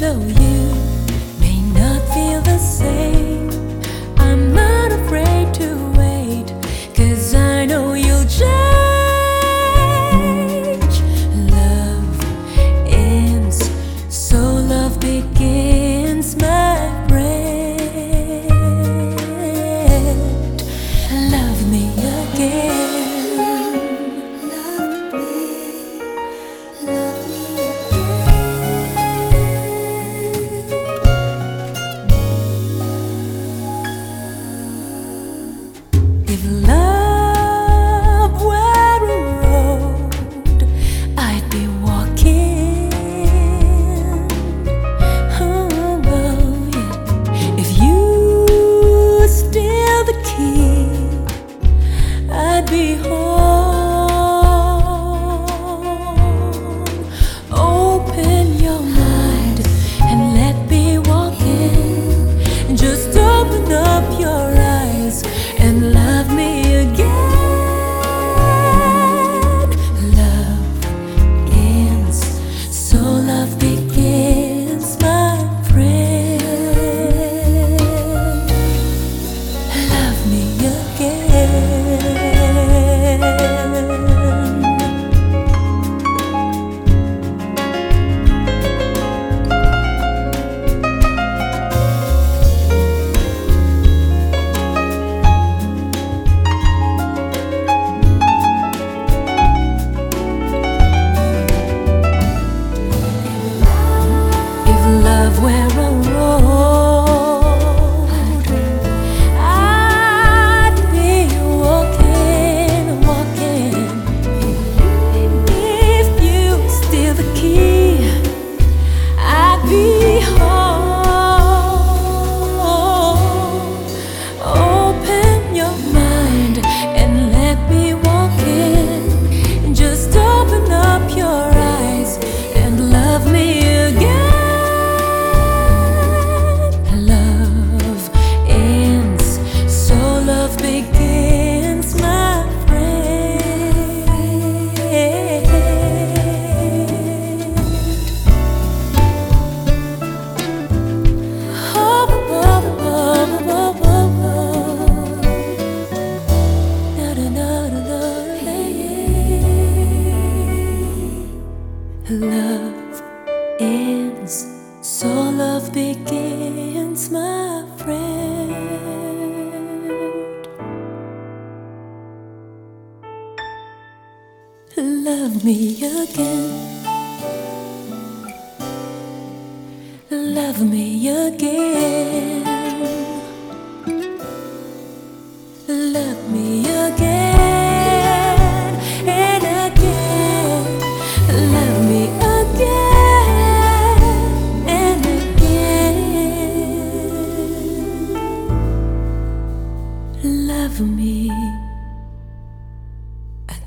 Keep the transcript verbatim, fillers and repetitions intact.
though you may not feel the same, I'm not afraid to wait, 'cause I know you'll change. Love ends, so love begins, my friend. Love me again. If love were a road, I'd be walking. Oh, oh, yeah. If you steal the key, I'd be home. Open your mind and let me walk in. Just open up your eyes and love me again. Love ends, so love begins, my friend. Love me again. Love were a road, I'd be walking, walking. If you steal the key, I'd be home. Open your mind and let me walk in. Just open up your eyes and love me again. Begins, my friend. Oh, oh, oh, oh, oh, oh. Na, na, na, na, na, yeah. Love ends, so love begins, my friend. Love me again. Love me again. Love me again and again. Love me again and again. Love me.